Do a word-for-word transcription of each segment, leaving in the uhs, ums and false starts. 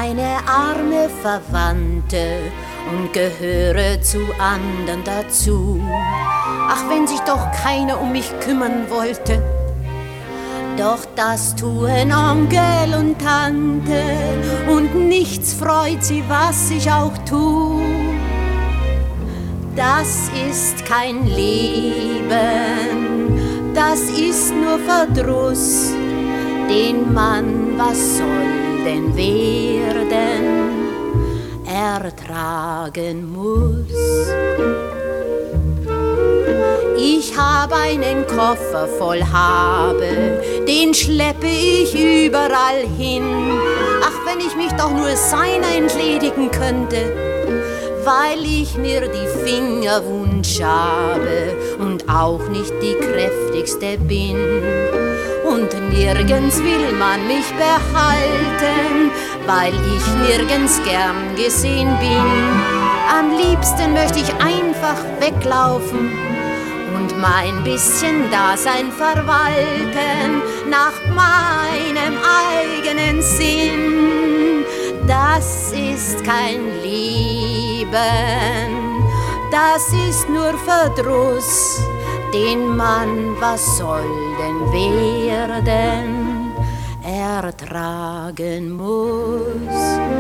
keine arme Verwandte und gehöre zu anderen dazu. Ach, wenn sich doch keiner um mich kümmern wollte. Doch das tun Onkel und Tante und nichts freut sie, was ich auch tu. Das ist kein Leben, das ist nur Verdruss, den man, was soll denn werden, ertragen muss. Ich hab einen Koffer voll Habe, den schleppe ich überall hin. Ach, wenn ich mich doch nur seiner entledigen könnte, weil ich mir die Finger wund habe und auch nicht die kräftigste bin. Und nirgends will man mich behalten, weil ich nirgends gern gesehen bin. Am liebsten möchte ich einfach weglaufen und mein bisschen Dasein verwalten nach meinem eigenen Sinn. Das ist kein Leben, das ist nur Verdruss, den man, was soll denn werden, ertragen muss.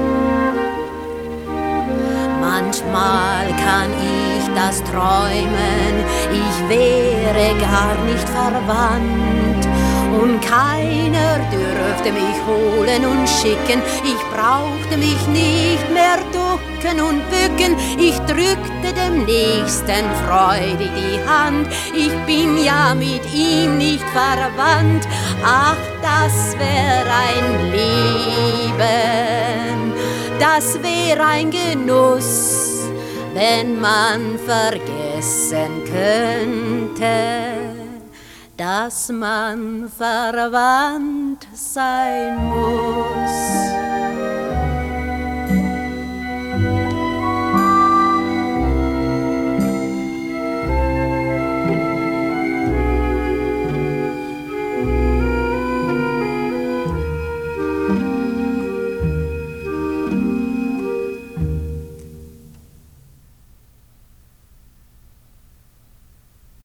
Manchmal kann ich das träumen, ich wäre gar nicht verwandt und keiner dürfte mich holen und schicken. Ich brauchte mich nicht mehr ducken und bücken, ich drückte dem Nächsten freudig die Hand. Ich bin ja mit ihm nicht verwandt, ach, das wär ein Leben, das wär ein Genuss, wenn man vergessen könnte, dass man verwandt sein muss.